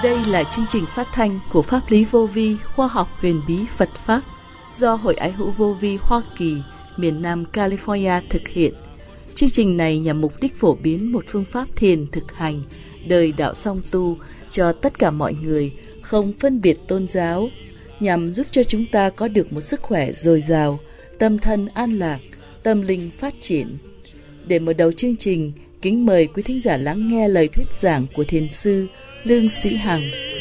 Đây là chương trình phát thanh của Pháp lý vô vi khoa học huyền bí Phật Pháp do Hội Ái hữu vô vi Hoa Kỳ, miền Nam California thực hiện. Chương trình này nhằm mục đích phổ biến một phương pháp thiền thực hành, đời đạo song tu cho tất cả mọi người, không phân biệt tôn giáo, nhằm giúp cho chúng ta có được một sức khỏe dồi dào, tâm thân an lạc, tâm linh phát triển. Để mở đầu chương trình, kính mời quý thính giả lắng nghe lời thuyết giảng của Thiền sư Lương Sĩ Hằng.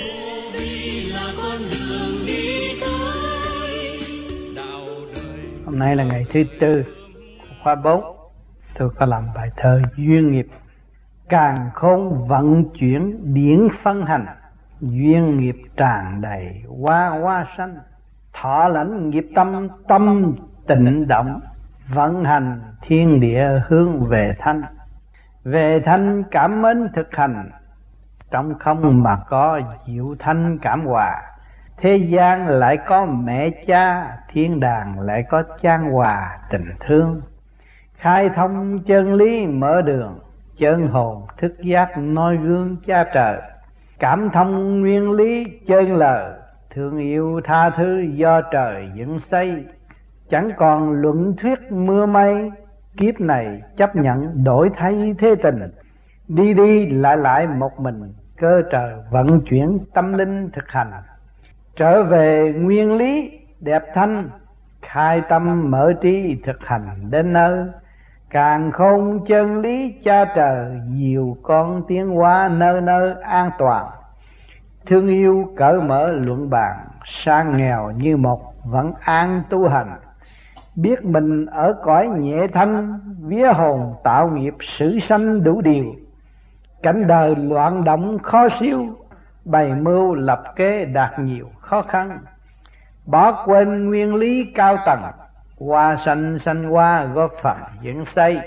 Hôm nay là ngày thứ tư của khóa 4. Tôi có làm bài thơ duyên nghiệp. Càn khôn vận chuyển điển phân hành, duyên nghiệp tràn đầy hoa hoa xanh. Thọ lãnh nghiệp tâm, tâm tịnh động, vận hành thiên địa hướng về thanh. Về thanh cảm mến thực hành, trong không mà có diệu thanh cảm hòa. Thế gian lại có mẹ cha, thiên đàng lại có chan hòa tình thương. Khai thông chân lý mở đường, chân hồn thức giác noi gương cha trời. Cảm thông nguyên lý chân lời, thương yêu tha thứ do trời dựng xây. Chẳng còn luận thuyết mưa mây, kiếp này chấp nhận đổi thay thế tình. Đi đi lại lại một mình, cơ trời vận chuyển tâm linh thực hành. Trở về nguyên lý đẹp thanh, khai tâm mở trí thực hành đến nơi. Càng không chân lý cha trời, dìu con tiến hóa nơi nơi an toàn. Thương yêu cởi mở luận bàn, sang nghèo như một vẫn an tu hành. Biết mình ở cõi nhẹ thanh, vía hồn tạo nghiệp sử sanh đủ điều. Cảnh đời loạn động khó siêu, bày mưu lập kế đạt nhiều khó khăn. Bỏ quên nguyên lý cao tầng, hoa sanh sanh hoa góp phần dựng xây.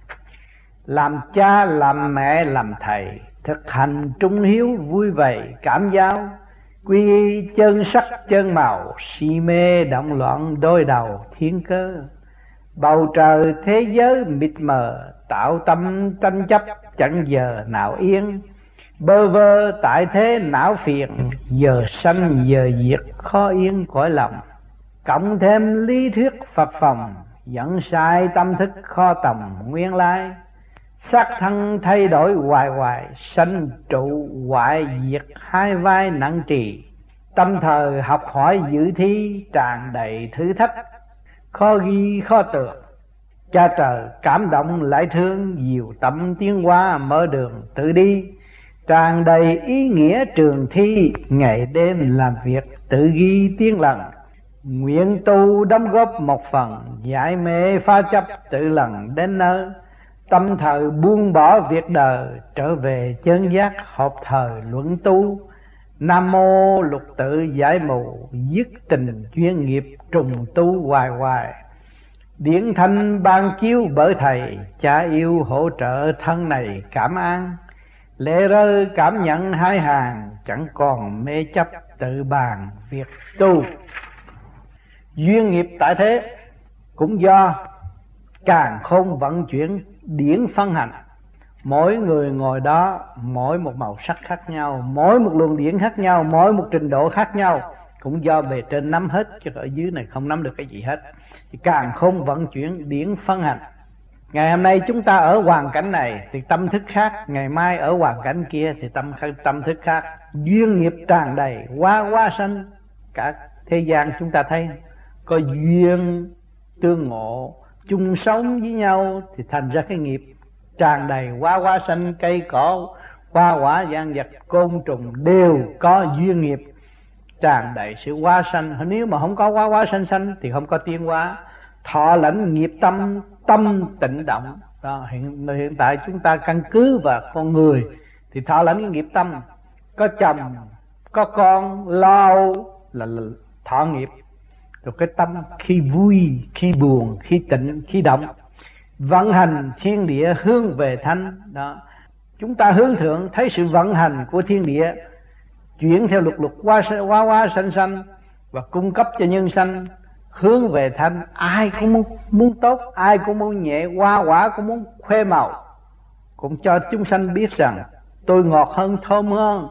Làm cha làm mẹ làm thầy, thực hành trung hiếu vui vầy cảm giao. Quy y chân sắc chân màu, si mê động loạn đôi đầu thiên cơ. Bầu trời thế giới mịt mờ, tạo tâm tranh chấp chẳng giờ nào yên. Bơ vơ tại thế não phiền, giờ sanh giờ diệt khó yên cõi lòng. Cộng thêm lý thuyết Phật phòng, dẫn sai tâm thức khó tầm nguyên lai. Xác thân thay đổi hoài hoài, sanh trụ hoại diệt hai vai nặng trì. Tâm thời học hỏi dự thi tràn đầy thử thách, khó ghi khó tường. Cha trời cảm động lại thương, dìu tâm tiến hóa mở đường tự đi. Tràn đầy ý nghĩa trường thi, ngày đêm làm việc tự ghi tiếng lần. Nguyện tu đóng góp một phần, giải mê pha chấp tự lần đến nơi. Tâm thời buông bỏ việc đời, trở về chân giác hợp thời luận tu. Nam mô lục tự giải mù, dứt tình duyên nghiệp trùng tu hoài hoài. Điển thanh ban chiếu bởi thầy, cha yêu hỗ trợ thân này cảm an. Lệ rơi cảm nhận hai hàng, chẳng còn mê chấp tự bàn việc tu. Duyên nghiệp tại thế cũng do càn khôn vận chuyển điển phân hành. Mỗi người ngồi đó, mỗi một màu sắc khác nhau, mỗi một luồng điển khác nhau, mỗi một trình độ khác nhau. Cũng do bề trên nắm hết, chứ ở dưới này không nắm được cái gì hết. Thì càn khôn vận chuyển điển phân hành. Ngày hôm nay chúng ta ở hoàn cảnh này thì tâm thức khác, ngày mai ở hoàn cảnh kia thì tâm thức khác. Duyên nghiệp tràn đầy, hoa hoa sanh. Cả thế gian chúng ta thấy có duyên tương ngộ, chung sống với nhau thì thành ra cái nghiệp tràn đầy hoa hoa sanh. Cây cỏ, hoa quả, gian vật, côn trùng đều có duyên nghiệp tràn đầy sự hoa sanh. Nếu mà không có hoa hoa sanh sanh thì không có tiến hóa. Thọ lãnh nghiệp tâm, tâm tịnh động. Đó, hiện tại chúng ta căn cứ vào con người thì thọ lãnh cái nghiệp tâm. Có chồng, có con, lo là thọ nghiệp. Rồi cái tâm khi vui, khi buồn, khi tịnh, khi động, vận hành thiên địa hướng về thanh. Đó, chúng ta hướng thượng thấy sự vận hành của thiên địa chuyển theo luật luật hoa sanh sanh và cung cấp cho nhân sanh hướng về thanh. Ai cũng muốn tốt, ai cũng muốn nhẹ, hoa quả cũng muốn khoe màu, cũng cho chúng sanh biết rằng tôi ngọt hơn, thơm hơn,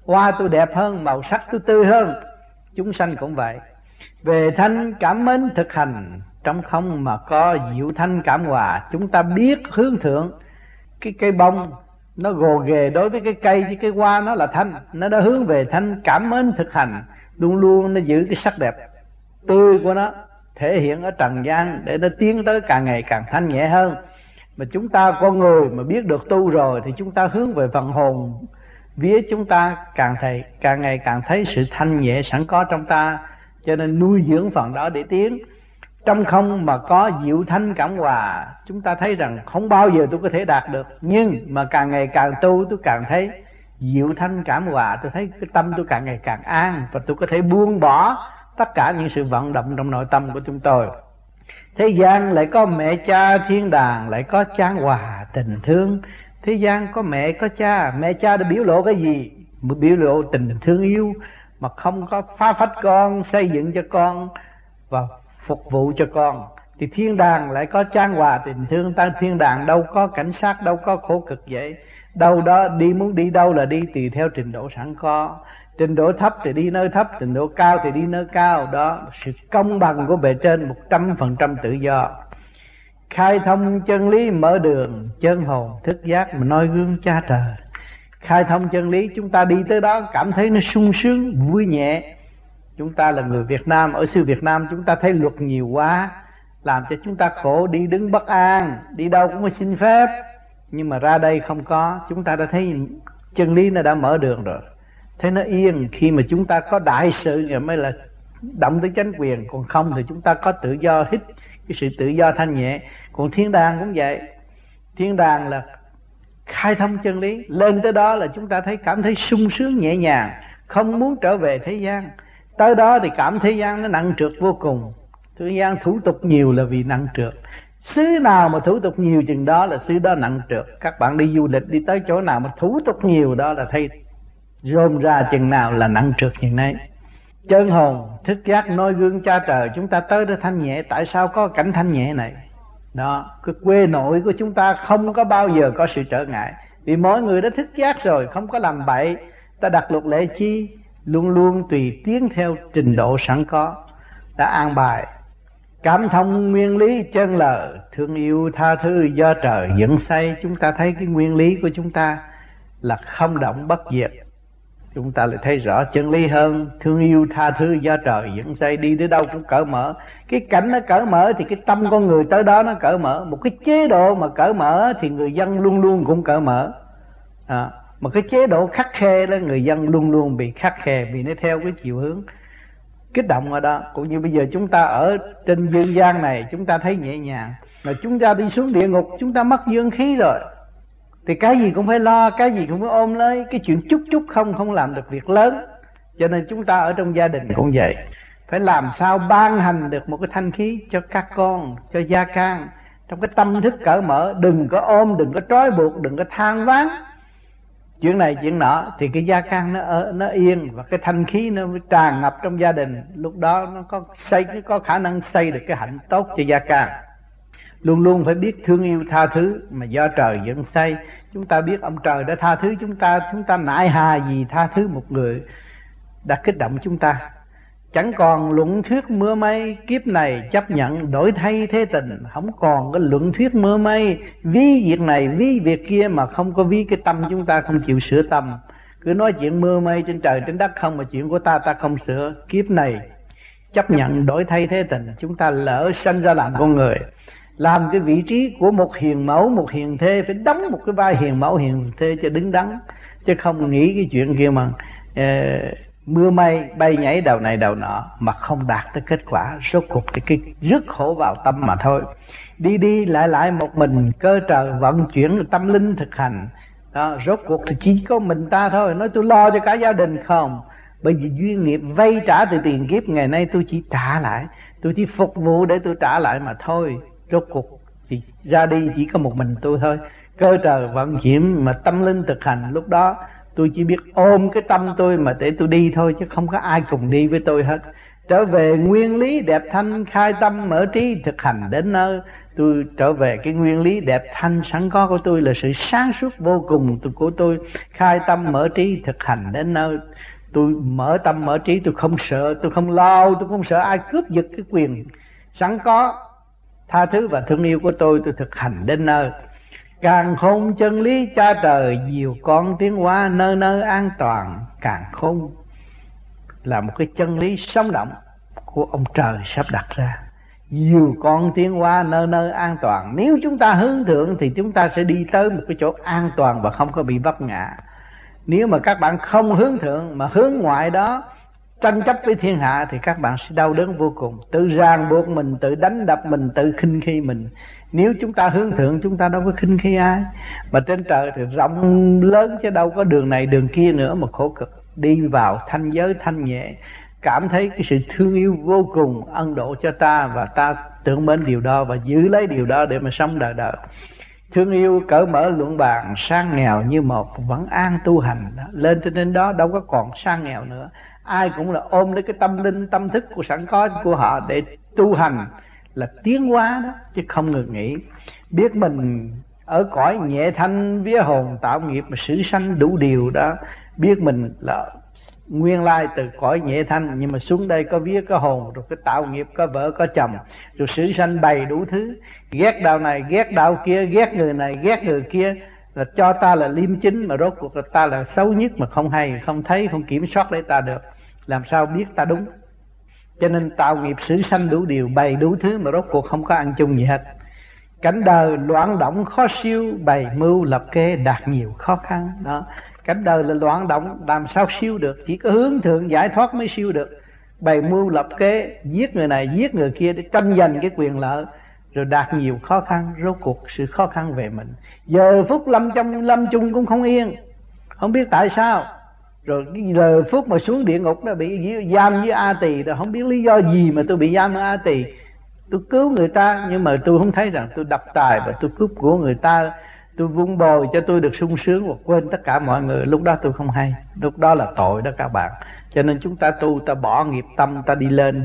hoa tôi đẹp hơn, màu sắc tôi tươi hơn. Chúng sanh cũng vậy. Về thanh cảm mến thực hành, trong không mà có diệu thanh cảm hòa. Chúng ta biết hướng thượng. Cái cây bông nó gồ ghề đối với cái cây, với cái hoa nó là thanh. Nó đã hướng về thanh cảm mến thực hành, luôn luôn nó giữ cái sắc đẹp tươi của nó thể hiện ở trần gian, để nó tiến tới càng ngày càng thanh nhẹ hơn. Mà chúng ta con người mà biết được tu rồi thì chúng ta hướng về phần hồn vía, chúng ta càng ngày càng thấy sự thanh nhẹ sẵn có trong ta, cho nên nuôi dưỡng phần đó để tiến. Trong không mà có diệu thanh cảm hòa, chúng ta thấy rằng không bao giờ tôi có thể đạt được, nhưng mà càng ngày càng tu tôi càng thấy diệu thanh cảm hòa. Tôi thấy cái tâm tôi càng ngày càng an, và tôi có thể buông bỏ tất cả những sự vận động trong nội tâm của chúng tôi. Thế gian lại có mẹ cha, thiên đàng lại có chan hòa tình thương. Thế gian có mẹ có cha, mẹ cha đã biểu lộ cái gì? Biểu lộ tình thương yêu, mà không có phá phách con, xây dựng cho con và phục vụ cho con. Thì thiên đàng lại có chan hòa tình thương. Ta thiên đàng đâu có cảnh sát, đâu có khổ cực vậy. Đâu đó đi, muốn đi đâu là đi tùy theo trình độ sẵn có. Trình độ thấp thì đi nơi thấp, trình độ cao thì đi nơi cao. Đó, sự công bằng của bề trên 100% tự do. Khai thông chân lý mở đường, chân hồn thức giác mà noi gương cha trời. Khai thông chân lý, chúng ta đi tới đó cảm thấy nó sung sướng, vui nhẹ. Chúng ta là người Việt Nam, ở xứ Việt Nam chúng ta thấy luật nhiều quá, làm cho chúng ta khổ, đi đứng bất an, đi đâu cũng có xin phép. Nhưng mà ra đây không có, chúng ta đã thấy chân lý nó đã mở đường rồi. Thế nó yên. Khi mà chúng ta có đại sự rồi mới là động tới chánh quyền. Còn không thì chúng ta có tự do, hít cái sự tự do thanh nhẹ. Còn thiên đàng cũng vậy. Thiên đàng là khai thông chân lý. Lên tới đó là chúng ta cảm thấy sung sướng nhẹ nhàng, không muốn trở về thế gian. Tới đó thì cảm thế gian nó nặng trược vô cùng. Thế gian thủ tục nhiều là vì nặng trược. Xứ nào mà thủ tục nhiều chừng đó là xứ đó nặng trược. Các bạn đi du lịch đi tới chỗ nào mà thủ tục nhiều đó là thấy rôm ra chừng nào là nặng trược chừng nấy. Chân hồn thức giác noi gương cha trời, chúng ta tới đó thanh nhẹ. Tại sao có cảnh thanh nhẹ này? Đó, cái quê nội của chúng ta không có bao giờ có sự trở ngại, vì mỗi người đã thức giác rồi, không có làm bậy. Ta đặt luật lệ chi, luôn luôn tùy tiến theo trình độ sẵn có đã an bài. Cảm thông nguyên lý chân lời, thương yêu tha thứ do trời dẫn xây. Chúng ta thấy cái nguyên lý của chúng ta là không động bất diệt. Chúng ta lại thấy rõ chân lý hơn. Thương yêu tha thứ do trời dẫn xây, đi tới đâu cũng cởi mở. Cái cảnh nó cởi mở thì cái tâm con người tới đó nó cởi mở. Một cái chế độ mà cởi mở thì người dân luôn luôn cũng cởi mở. Mà cái chế độ khắt khe đó, người dân luôn luôn bị khắt khe, vì nó theo cái chiều hướng kích động ở đó. Cũng như bây giờ chúng ta ở trên dương gian này, chúng ta thấy nhẹ nhàng, mà chúng ta đi xuống địa ngục chúng ta mất dương khí rồi, thì cái gì cũng phải lo, cái gì cũng phải ôm lấy. Cái chuyện chút chút không làm được việc lớn. Cho nên chúng ta ở trong gia đình cũng vậy, phải làm sao ban hành được một cái thanh khí cho các con, cho gia can, trong cái tâm thức cởi mở. Đừng có ôm, đừng có trói buộc, đừng có than vãn chuyện này chuyện nọ, thì cái gia can nó yên, và cái thanh khí nó tràn ngập trong gia đình. Lúc đó nó có khả năng xây được cái hạnh tốt cho gia can. Luôn luôn phải biết thương yêu tha thứ, mà do trời dẫn xây. Chúng ta biết ông trời đã tha thứ chúng ta nại hà gì tha thứ một người đã kích động chúng ta. Chẳng còn luận thuyết mưa mây, kiếp này chấp nhận đổi thay thế tình. Không còn cái luận thuyết mưa mây, ví việc này ví việc kia, mà không có ví cái tâm chúng ta không chịu sửa tâm. Cứ nói chuyện mưa mây trên trời trên đất không, mà chuyện của ta không sửa. Kiếp này chấp nhận đổi thay thế tình. Chúng ta lỡ sanh ra làm con người, làm cái vị trí của một hiền mẫu, một hiền thê, phải đóng một cái vai hiền mẫu hiền thê cho đứng đắn, chứ không nghĩ cái chuyện kia mà mưa mây bay nhảy đầu này đầu nọ mà không đạt tới kết quả. Rốt cuộc thì cái rước khổ vào tâm mà thôi. Đi lại một mình, cơ trời vận chuyển tâm linh thực hành đó. Rốt cuộc thì chỉ có mình ta thôi. Nói tôi lo cho cả gia đình không, bởi vì duyên nghiệp vay trả từ tiền kiếp. Ngày nay tôi chỉ trả lại, tôi chỉ phục vụ để tôi trả lại mà thôi. Rốt cuộc chỉ ra đi chỉ có một mình tôi thôi. Cơ trời vận chuyển mà tâm linh thực hành, lúc đó tôi chỉ biết ôm cái tâm tôi mà để tôi đi thôi, chứ không có ai cùng đi với tôi hết. trở về nguyên lý đẹp thanh, khai tâm mở trí thực hành đến nơi. Tôi trở về cái nguyên lý đẹp thanh sẵn có của tôi là sự sáng suốt vô cùng của tôi, khai tâm mở trí thực hành đến nơi. Tôi mở tâm mở trí, tôi không sợ, tôi không lo, tôi không sợ ai cướp giật cái quyền sẵn có tha thứ và thương yêu của tôi thực hành đến nơi. Càng khôn chân lý cha trời, dìu con tiến hóa nơi nơi an toàn. Càng khôn là một cái chân lý sống động của ông trời sắp đặt ra, dìu con tiến hóa nơi nơi an toàn. Nếu chúng ta hướng thượng thì chúng ta sẽ đi tới một cái chỗ an toàn và không có bị vấp ngã. Nếu mà các bạn không hướng thượng mà hướng ngoại đó, tranh chấp với thiên hạ, thì các bạn sẽ đau đớn vô cùng, tự ràng buộc mình, tự đánh đập mình, tự khinh khi mình. Nếu chúng ta hướng thượng, chúng ta đâu có khinh khi ai. Mà trên trời thì rộng lớn chứ đâu có đường này đường kia nữa mà khổ cực. Đi vào thanh giới thanh nhẹ, cảm thấy cái sự thương yêu vô cùng ân độ cho ta, và ta tưởng mến điều đó và giữ lấy điều đó để mà sống đời đời. Thương yêu cởi mở luận bàn, sang nghèo như một, vẫn an tu hành. Lên trên đó đâu có còn sang nghèo nữa. Ai cũng là ôm lấy cái tâm linh, tâm thức của sẵn có của họ để tu hành, là tiến hóa đó, chứ không ngừng nghỉ. Biết mình ở cõi nhẹ thanh vía hồn tạo nghiệp mà sử sanh đủ điều đó. Biết mình là nguyên lai từ cõi nhẹ thanh, nhưng mà xuống đây có vía có hồn, rồi cái tạo nghiệp có vợ có chồng, rồi sử sanh bày đủ thứ, ghét đạo này ghét đạo kia, ghét người này ghét người kia, là cho ta là liêm chính, mà rốt cuộc là ta là xấu nhất mà không hay, không thấy, không kiểm soát lấy ta được. Làm sao biết ta đúng? Cho nên tạo nghiệp sử sanh đủ điều, bày đủ thứ mà rốt cuộc không có ăn chung gì hết. Cảnh đời loạn động khó siêu, bày mưu lập kế đạt nhiều khó khăn đó. Cảnh đời là loạn động, làm sao siêu được? Chỉ có hướng thượng giải thoát mới siêu được. Bày mưu lập kế, giết người này giết người kia để tranh giành cái quyền lợi, rồi đạt nhiều khó khăn. Rốt cuộc sự khó khăn về mình. Giờ phút lâm chung cũng không yên, không biết tại sao. Rồi cái giờ phút mà xuống địa ngục nó bị giam với A Tỳ, rồi không biết lý do gì mà tôi bị giam ở A Tỳ. Tôi cứu người ta, nhưng mà tôi không thấy rằng tôi đập tài và tôi cướp của người ta. Tôi vun bồi cho tôi được sung sướng và quên tất cả mọi người. Lúc đó tôi không hay, lúc đó là tội đó các bạn. Cho nên chúng ta tu, ta bỏ nghiệp tâm, ta đi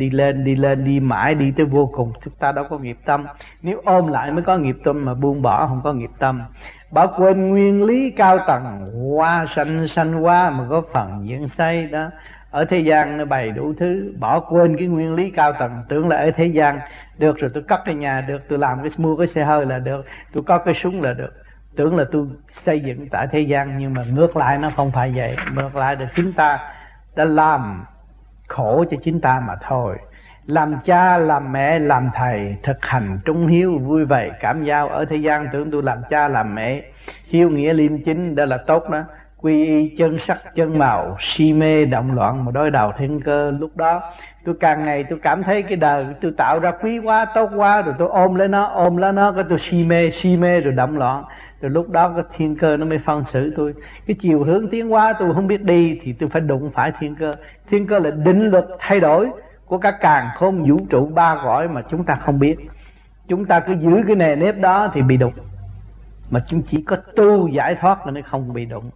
lên, đi mãi, đi tới vô cùng. Chúng ta đâu có nghiệp tâm. Nếu ôm lại mới có nghiệp tâm, mà buông bỏ không có nghiệp tâm. Bỏ quên nguyên lý cao tầng, hoa sanh hoa mà có phần diễn xây đó. Ở thế gian nó bày đủ thứ, bỏ quên cái nguyên lý cao tầng, tưởng là ở thế gian được rồi, tôi cất cái nhà được, tôi làm cái mua cái xe hơi là được, tôi có cái súng là được. Tưởng là tôi xây dựng tại thế gian, nhưng mà ngược lại nó không phải vậy. Ngược lại là chính ta đã làm khổ cho chính ta mà thôi. Làm cha, làm mẹ, làm thầy, thực hành trung hiếu, vui vẻ, cảm giao. Ở thế gian tưởng tôi làm cha, làm mẹ, hiếu nghĩa liêm chính, đó là tốt đó. Quy y chân sắc, chân màu, si mê, động loạn mà đối đầu thiên cơ. Lúc đó tôi càng ngày tôi cảm thấy cái đời tôi tạo ra quý quá, tốt quá, rồi tôi ôm lấy nó, cái tôi si mê rồi động loạn. Rồi lúc đó cái thiên cơ nó mới phân xử tôi. Cái chiều hướng tiến hóa tôi không biết đi, thì tôi phải đụng phải thiên cơ. Thiên cơ là định luật thay đổi của các càn khôn vũ trụ ba cõi mà chúng ta không biết. Chúng ta cứ giữ cái nề nếp đó thì bị đụng. Mà chúng chỉ có tu giải thoát là mới không bị đụng.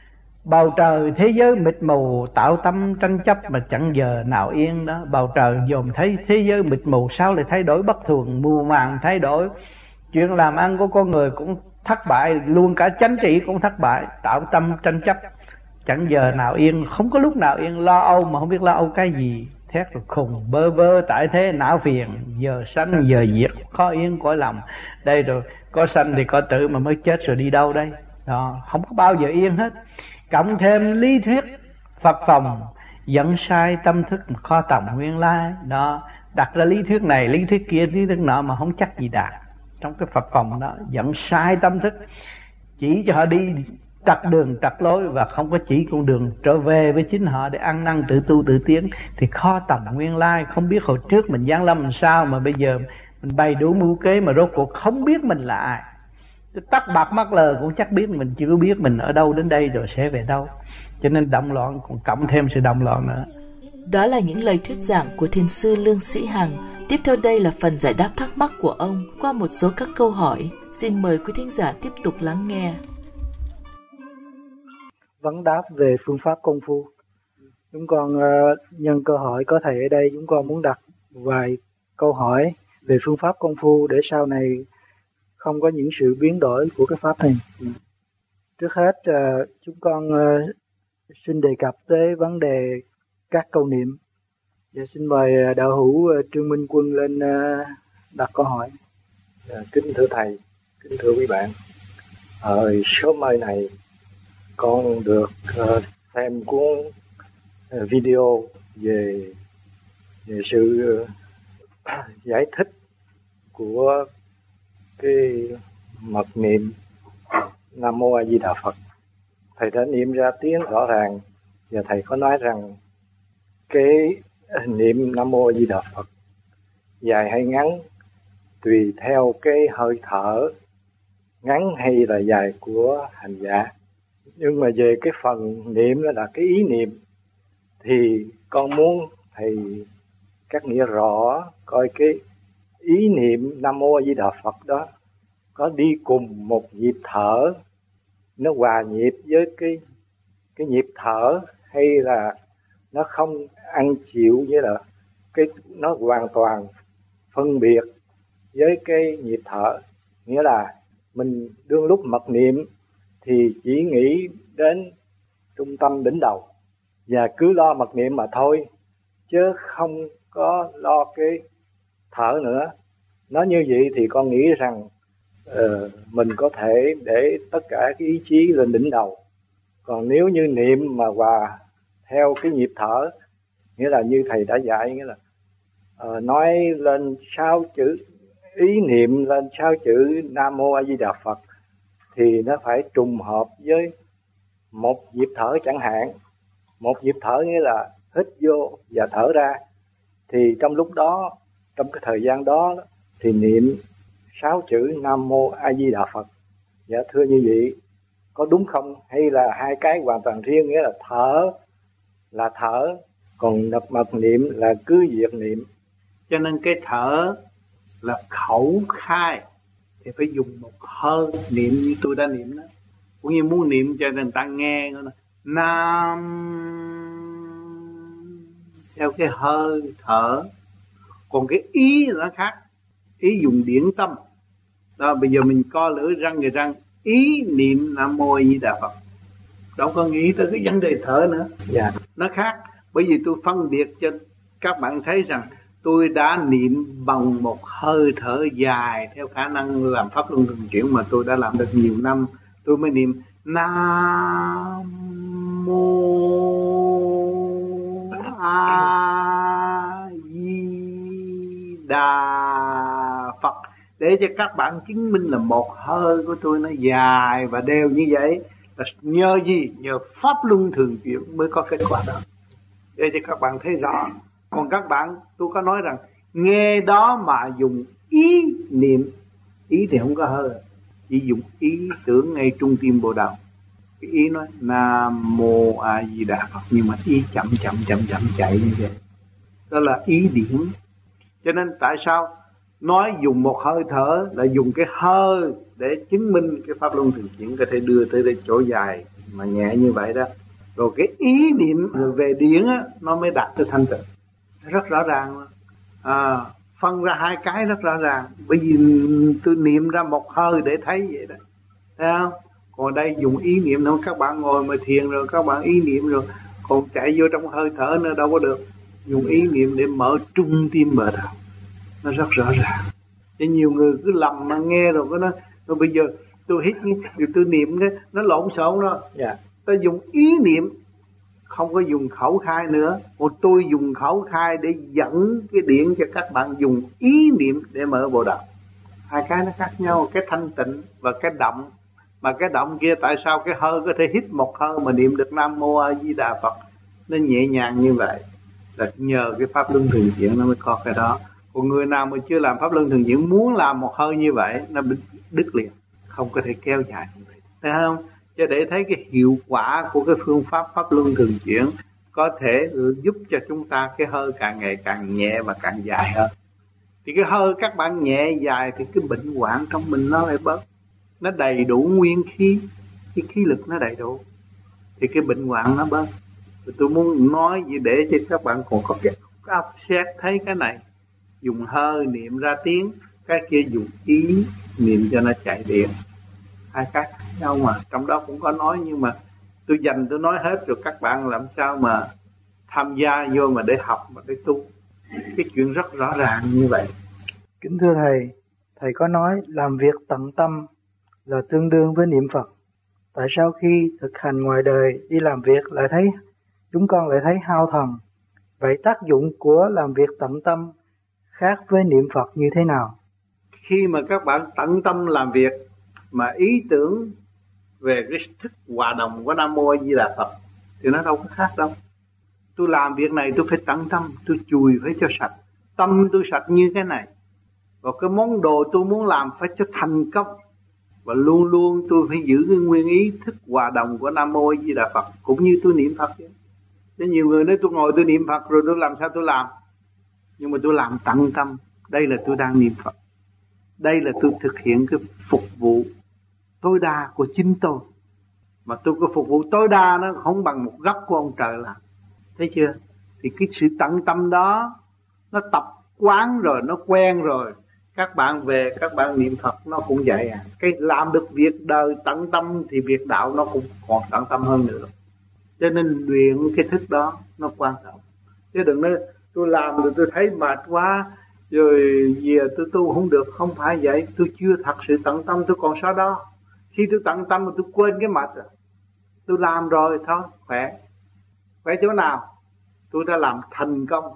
Bầu trời thế giới mịt mù, tạo tâm tranh chấp mà chẳng giờ nào yên đó. Bầu trời dòm thấy thế giới mịt mù, sao lại thay đổi bất thường, mùa màng thay đổi. Chuyện làm ăn của con người cũng thất bại, luôn cả chánh trị cũng thất bại. Tạo tâm tranh chấp chẳng giờ nào yên, không có lúc nào yên. Lo âu mà không biết lo âu cái gì, thét rồi khùng bơ vơ tại thế não phiền. Giờ sanh giờ diệt, khó yên cõi lòng. Đây rồi có sanh thì có tử, mà mới chết rồi đi đâu đây đó, không có bao giờ yên hết. Cộng thêm lý thuyết Phật phòng dẫn sai tâm thức mà kho tàng nguyên lai đó. Đặt ra lý thuyết này, lý thuyết kia, lý thuyết nọ mà không chắc gì đạt. Trong cái Phật phòng đó dẫn sai tâm thức, chỉ cho họ đi trật đường trật lối, và không có chỉ con đường trở về với chính họ để ăn năn tự tu tự tiến. Thì kho tàng nguyên lai, không biết hồi trước mình giáng lâm làm sao, mà bây giờ mình bày đủ mưu kế mà rốt cuộc không biết mình là ai. Tắt bạc mắt lờ cũng chắc biết mình, chưa biết mình ở đâu đến đây rồi sẽ về đâu. Cho nên động loạn, còn cộng thêm sự động loạn nữa. Đó là những lời thuyết giảng của Thiền sư Lương Sĩ Hằng. Tiếp theo đây là phần giải đáp thắc mắc của ông qua một số các câu hỏi. Xin mời quý thính giả tiếp tục lắng nghe. Vấn đáp về phương pháp công phu. Chúng con nhân cơ hội có thầy ở đây, chúng con muốn đặt vài câu hỏi về phương pháp công phu để sau này không có những sự biến đổi của cái pháp này. Trước hết chúng con xin đề cập tới vấn đề các câu niệm. Và xin mời đạo hữu Trương Minh Quân lên đặt câu hỏi. Kính thưa thầy, kính thưa quý bạn, sớm mai này con được xem cuốn video về sự giải thích của cái mật niệm Nam Mô A Di Đà Phật. Thầy đã niệm ra tiếng rõ ràng và thầy có nói rằng cái niệm Nam Mô A Di Đà Phật dài hay ngắn tùy theo cái hơi thở ngắn hay là dài của hành giả. Nhưng mà về cái phần niệm đó là cái ý niệm thì con muốn thầy cắt nghĩa rõ coi cái ý niệm Nam Mô A Di Đà Phật đó có đi cùng một nhịp thở, nó hòa nhịp với cái nhịp thở, hay là nó không ăn chịu với là cái nó hoàn toàn phân biệt với cái nhịp thở. Nghĩa là mình đương lúc mật niệm thì chỉ nghĩ đến trung tâm đỉnh đầu và cứ lo mật niệm mà thôi, chứ không có lo cái thở nữa. Nói như vậy thì con nghĩ rằng mình có thể để tất cả cái ý chí lên đỉnh đầu. Còn nếu như niệm mà hòa theo cái nhịp thở, nghĩa là như thầy đã dạy, nghĩa là nói lên 6 chữ, ý niệm lên 6 chữ Nam Mô A Di Đà Phật thì nó phải trùng hợp với một nhịp thở chẳng hạn. Một nhịp thở nghĩa là hít vô và thở ra. Thì trong lúc đó, trong cái thời gian đó thì niệm 6 chữ Nam Mô A Di Đà Phật. Dạ thưa như vậy có đúng không? Hay là hai cái hoàn toàn riêng, nghĩa là thở là thở, còn mật niệm là cứ việc niệm. Cho nên cái thở là khẩu khai thì phải dùng một hơi niệm như tôi đã niệm đó. Cũng như muốn niệm cho người ta nghe Nam theo cái hơi thở. Còn cái ý nó khác, ý dùng điển tâm. Đó, bây giờ mình co lưỡi răng người răng, ý niệm Nam Mô A Di Đà Phật, đâu có nghĩ tới cái vấn đề thở nữa. Dạ. Nó khác. Bởi vì tôi phân biệt cho các bạn thấy rằng tôi đã niệm bằng một hơi thở dài theo khả năng làm pháp luân thường chuyển mà tôi đã làm được nhiều năm. Tôi mới niệm Nam Mô A Di Đà Phật, để cho các bạn chứng minh là một hơi của tôi nó dài và đều như vậy. Là nhờ gì? Nhờ pháp luân thường chuyển mới có kết quả đó, để cho các bạn thấy rõ. Còn các bạn, tôi có nói rằng nghe đó mà dùng ý niệm, ý thì không có hơi, chỉ dùng ý tưởng ngay trung tim bộ đầu. Cái ý nói Nam Mô A Di Đà Phật, nhưng mà ý chậm chạy như vậy. Đó là ý điển. Cho nên tại sao nói dùng một hơi thở là dùng cái hơi để chứng minh cái pháp luân thường chuyển có thể đưa tới chỗ dài mà nhẹ như vậy đó. Rồi cái ý niệm về điển á, nó mới đạt tới thanh tịnh. Rất rõ ràng. Phân ra hai cái rất rõ ràng. Bởi vì tôi niệm ra một hơi để thấy vậy đó. Thấy không? Còn đây dùng ý niệm thôi. Các bạn ngồi mà thiền rồi các bạn ý niệm rồi, còn chạy vô trong hơi thở nữa đâu có được. Dùng ý niệm để mở trung tim bờ đầu. Nó rất rõ ràng. Chứ nhiều người cứ lầm mà nghe rồi nó rồi bây giờ tôi hít rồi tôi niệm cái nó lộn xộn đó. Dạ. Tôi dùng ý niệm, không có dùng khẩu khai nữa. Còn tôi dùng khẩu khai để dẫn cái điển cho các bạn dùng ý niệm để mở bộ đầu. Hai cái nó khác nhau, cái thanh tịnh và cái động. Mà cái động kia tại sao cái hơi có thể hít một hơi mà niệm được Nam Mô A Di Đà Phật nó nhẹ nhàng như vậy? Là nhờ cái pháp luân thường chuyển nó mới có cái đó. Còn người nào mà chưa làm pháp luân thường chuyển muốn làm một hơi như vậy nó đứt liền, không có thể kéo dài như vậy. Thấy không? Cho để thấy cái hiệu quả của cái phương pháp pháp luân thường chuyển có thể giúp cho chúng ta cái hơi càng ngày càng nhẹ và càng dài hơn. Thì cái hơi các bạn nhẹ dài thì cái bệnh hoạn trong mình nó lại bớt. Nó đầy đủ nguyên khí, cái khí lực nó đầy đủ thì cái bệnh hoạn nó bớt. Tôi muốn nói gì để cho các bạn còn có cái óc xét thấy cái này. Dùng hơi niệm ra tiếng, cái kia dùng ý niệm cho nó chạy điện. Hai cái khác nhau mà, trong đó cũng có nói, nhưng mà tôi nói hết rồi các bạn làm sao mà tham gia vô mà để học mà để tu. Cái chuyện rất rõ ràng như vậy. Kính thưa Thầy có nói làm việc tận tâm là tương đương với niệm Phật. Tại sao khi thực hành ngoài đời đi làm việc chúng con lại thấy hao thần? Vậy tác dụng của làm việc tận tâm khác với niệm Phật như thế nào? Khi mà các bạn tận tâm làm việc mà ý tưởng về cái thức hòa đồng của Nam Mô A Di Đà Phật thì nó đâu có khác đâu. Tôi làm việc này tôi phải tận tâm, tôi chùi phải cho sạch, tâm tôi sạch như thế này. Và cái món đồ tôi muốn làm phải cho thành công. Và luôn luôn tôi phải giữ cái nguyên ý thức hòa đồng của Nam Mô A Di Đà Phật, cũng như tôi niệm Phật vậy. Thế nhiều người nói tôi ngồi tôi niệm Phật rồi tôi làm sao tôi làm? Nhưng mà tôi làm tận tâm. Đây là tôi đang niệm Phật. Đây là tôi thực hiện cái phục vụ tối đa của chính tôi. Mà tôi có phục vụ tối đa nó không bằng một góc của ông trời làm. Thấy chưa? Thì cái sự tận tâm đó nó tập quán rồi, nó quen rồi. Các bạn về các bạn niệm Phật nó cũng vậy à. Cái làm được việc đời tận tâm thì việc đạo nó cũng còn tận tâm hơn nữa. Cho nên luyện cái thức đó nó quan trọng. Chứ đừng nói tôi làm rồi tôi thấy mệt quá rồi về tôi tu không được. Không phải vậy. Tôi chưa thật sự tận tâm, tôi còn sao đó. Khi tôi tận tâm mà tôi quên cái mệt rồi. Tôi làm rồi thôi, khỏe. Khỏe chỗ nào? Tôi đã làm thành công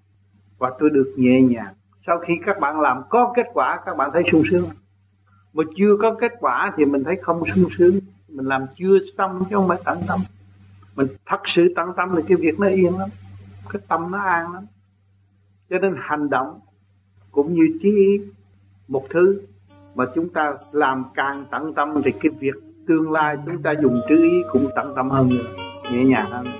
và tôi được nhẹ nhàng. Sau khi các bạn làm có kết quả, các bạn thấy sung sướng. Mà chưa có kết quả thì mình thấy không sung sướng. Mình làm chưa xong chứ không phải tận tâm. Mình thật sự tận tâm thì cái việc nó yên lắm, cái tâm nó an lắm. Cho nên hành động cũng như chí ý, một thứ mà chúng ta làm càng tận tâm thì cái việc tương lai chúng ta dùng trí ý cũng tận tâm hơn nữa, nhẹ nhàng hơn.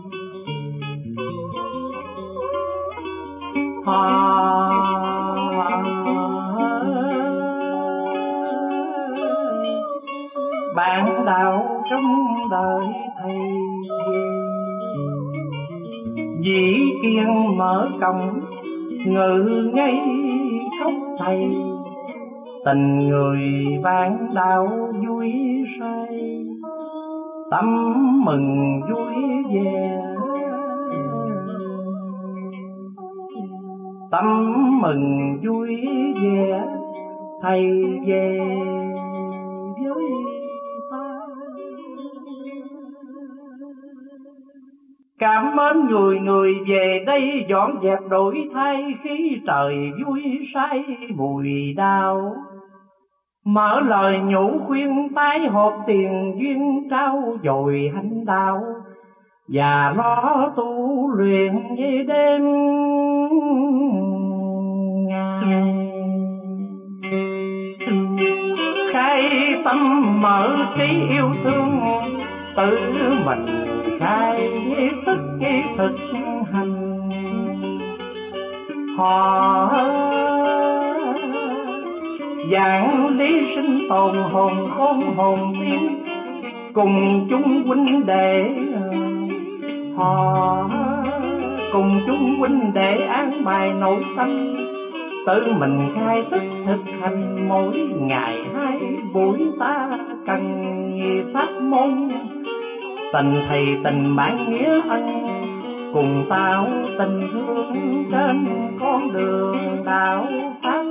Bạn đạo trong đời thầy về, dĩ kiên mở cổng ngự ngay khóc thầy. Tình người bạn đạo vui say, tâm mừng vui vẻ, tâm mừng vui vẻ thầy về với ta. Cảm ơn người về đây dọn dẹp đổi thay, khi trời vui say mùi đau. Mở lời nhủ khuyên tái hộp tiền duyên trao dồi hành đạo, và lo tu luyện về đêm ngày. Khai tâm mở trí yêu thương, tự mình khai thức thực hành. Họ giảng lý sinh tồn hồn khôn hồn tiên, cùng chung huynh đệ. Họ cùng chung huynh đệ an bài nội tâm, tự mình khai thức thực hành. Mỗi ngày 2 buổi ta cần pháp môn, tình thầy tình bạn nghĩa ân, cùng tạo tình thương trên con đường đạo pháp.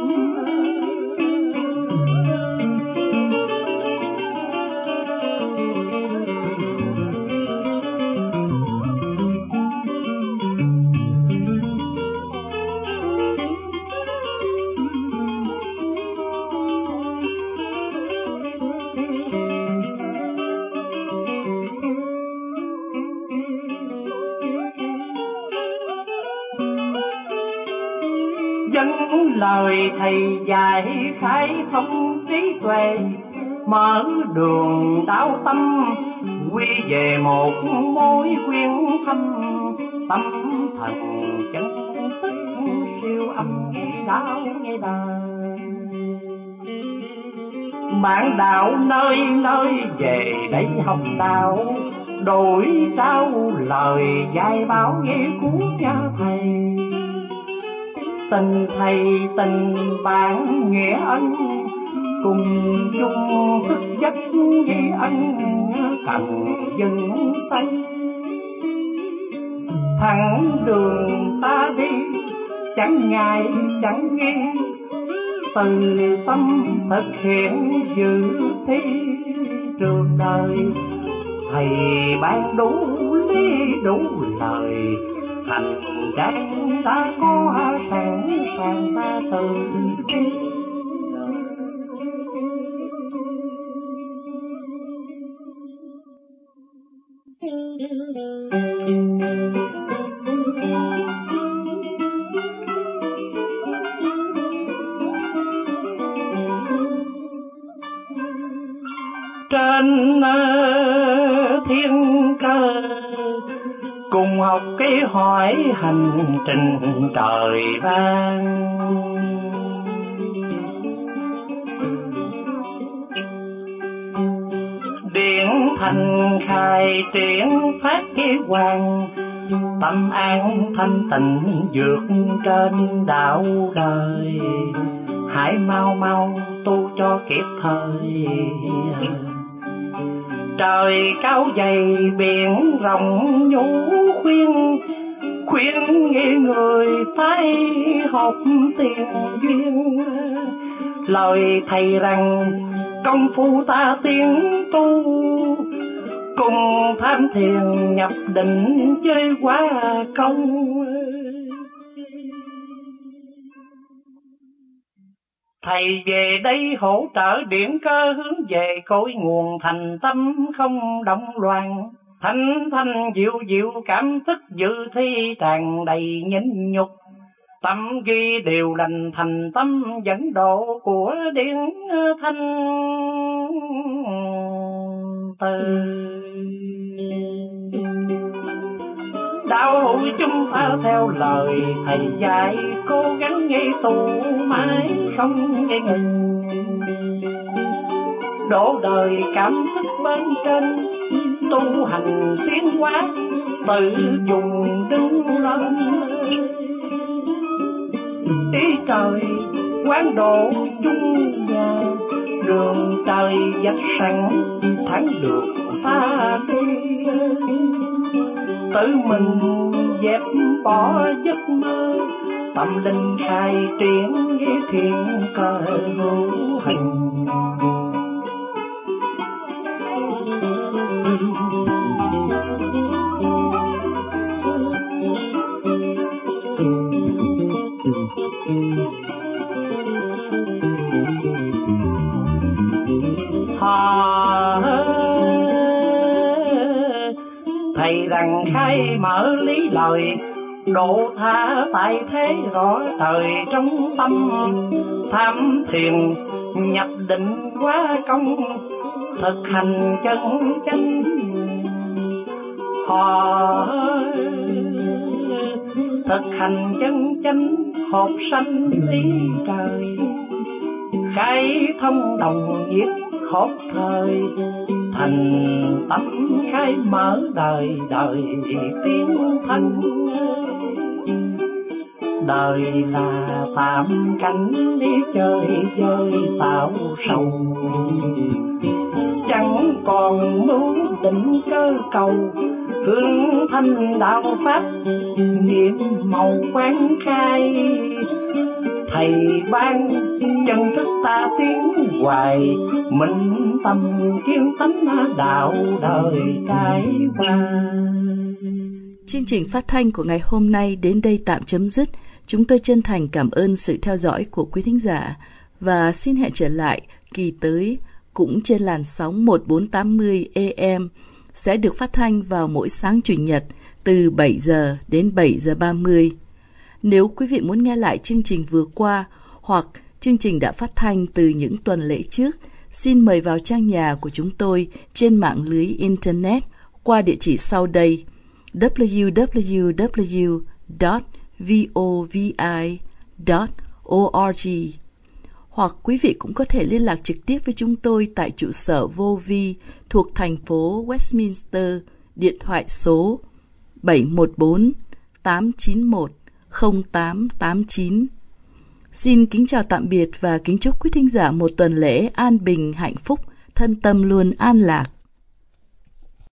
Dâng lời thầy dạy khai thông trí tuệ, mở đường đạo tâm quy về một mối quyến thâm. Tâm thần chân thức siêu âm đạo nghe đời, bạn đạo nơi nơi về đây học đạo. đổi trao lời dạy bảo nghĩa của nhà thầy. Tình thầy tình bạn nghĩa ân, cùng chung thức giấc với ân cần dân xây. Thẳng đường ta đi chẳng ngại chẳng nghi, từ tâm thực hiện dự thi trường đời. Thầy ban đủ lý đủ lời, thành trang ta có sẵn sàng ta từ bi. Trên thiên cơ cùng học cái hỏi hành trình trời ban. Điển thành khai triển phát cái hoàng, tâm an thanh tịnh vượt trên đạo đời. Hãy mau mau tu cho kịp thời, trời cao dày biển rộng nhũ khuyên. Khuyên nghe người phải học tiền duyên, lời thầy rằng công phu ta tiến tu. Cùng tham thiền nhập định chơi quá công, thầy về đây hỗ trợ điện cơ hướng về cội nguồn thành tâm không động loạn. Thanh thanh dịu dịu cảm thức dự thi tràn đầy nhịn nhục, tâm ghi điều lành thành tâm dẫn độ của điển thanh từ. Đạo hữu chúng ta theo lời thầy dạy, cố gắng nghe tu mãi không nghe ngừng. Đổ đời cảm thức bên trên, tu hành tiến hóa tự dùng đứng lên. Ý trời quán độ chung nhà, đường trời dạch sẵn thắng được ta đi. Tự mình dẹp bỏ giấc mơ, tâm linh khai triển với thiên cơ hữu hình. Thầy rằng khai mở lý lời, độ tha tại thế rõ trời trong tâm. Tham thiền nhập định quá công, thực hành chân chánh. Họ thực hành chân chánh hộp sanh ý trời. Khai thông đồng nhiệt hốt thời, thành tâm khai mở đời đời tiến thanh. Đời là tạm cảnh đi chơi chơi tạo sầu, chẳng còn mưu định cơ cầu. Hướng thanh đạo pháp niệm màu quán khai, thầy ban chân thức ta tiến hoài. Minh tâm kiến tánh đạo đời trải qua. Chương trình phát thanh của ngày hôm nay đến đây tạm chấm dứt. Chúng tôi chân thành cảm ơn sự theo dõi của quý thính giả và xin hẹn trở lại kỳ tới cũng trên làn sóng 1480 AM sẽ được phát thanh vào mỗi sáng Chủ nhật từ 7 giờ đến 7 giờ 30. Nếu quý vị muốn nghe lại chương trình vừa qua hoặc chương trình đã phát thanh từ những tuần lễ trước, xin mời vào trang nhà của chúng tôi trên mạng lưới Internet qua địa chỉ sau đây: www.vovi.org. Hoặc quý vị cũng có thể liên lạc trực tiếp với chúng tôi tại trụ sở Vô Vi thuộc thành phố Westminster, điện thoại số 714 891 0889. Xin kính chào tạm biệt và kính chúc quý thính giả một tuần lễ an bình hạnh phúc, thân tâm luôn an lạc.